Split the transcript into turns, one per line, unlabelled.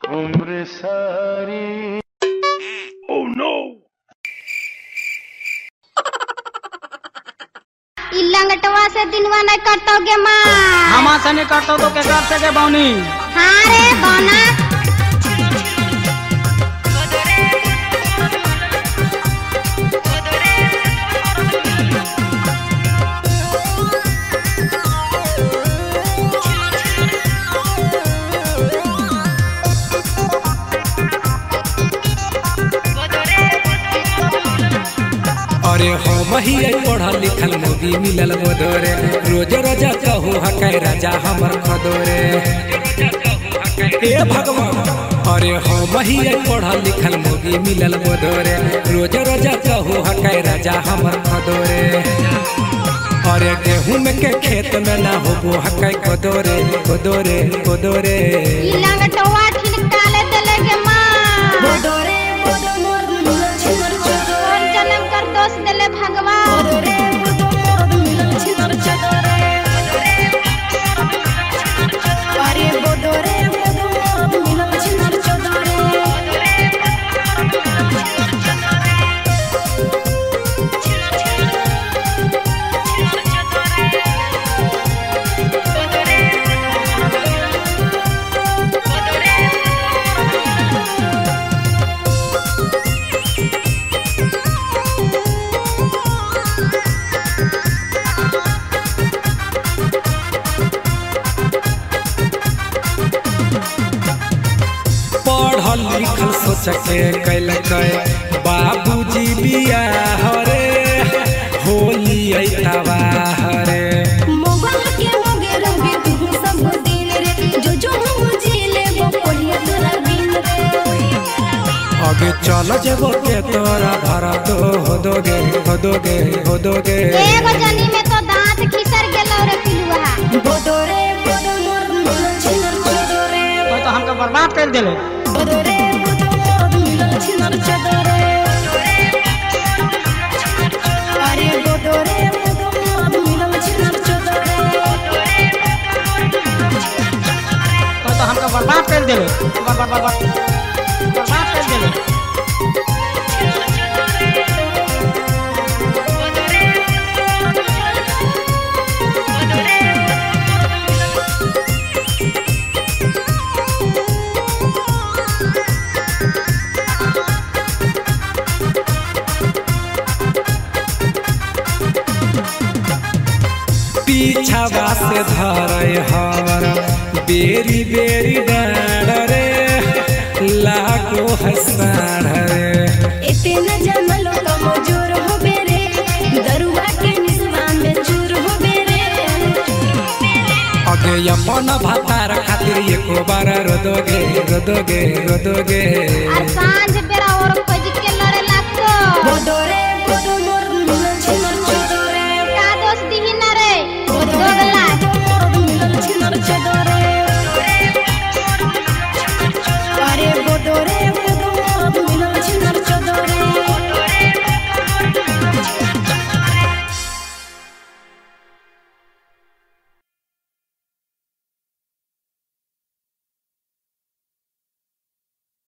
उम्र सारी। Oh no!
लंगटवा से दिनवा नहीं कटोगे माँ।
हमा से नहीं कटो तो के घर से के बौनी।
हाँ रे बौना।
अरे हम ही पढ़ल लिखल मोदी मिलल बोधोरे रोज रोजा कहू हकै राजा हमर खदोरे हे भगवान। अरे हम ही पढ़ल लिखल मोदी मिलल बोधोरे रोज रोजा कहू हकै राजा हमर खदोरे। अरे गेहूं में के खेत में ना होबो हकै कोदोरे कोदोरे कोदोरे।
लंगटवा ठिलकाले देले के माँ। बोदोरे जन्म कर दोष देले भगवान। अरे बोदोरे
पढ़ल लिखल सोच के कैल बाबूजी बियाह रे होली तबाह रे। अगे चल जेबो के तोरा भरा दो हो दोगे हो दोगे हो दोगे।
एगो जनी में तो दांत खिसर गेलो रे पिलुआ। बोदोरे
तो हमका बर्बाद कर देले।
बोदोरे अरे बोदोरे
तो हमका बर्बाद कर देले। बर्बाद कर देले।
पीछावा से धरे हर बेरी बेरी डाढ़ रे लागो हसाढ़ रे।
इतना जमलो कमजोर हो बेरे दरुआ के निसवा में चूर हो बेरे।
अगे अपन भातार खातिर एको बार रोदोगे रोदोगे रोदोगे।
सांझ बेरा और खोज के लड़े लागतो।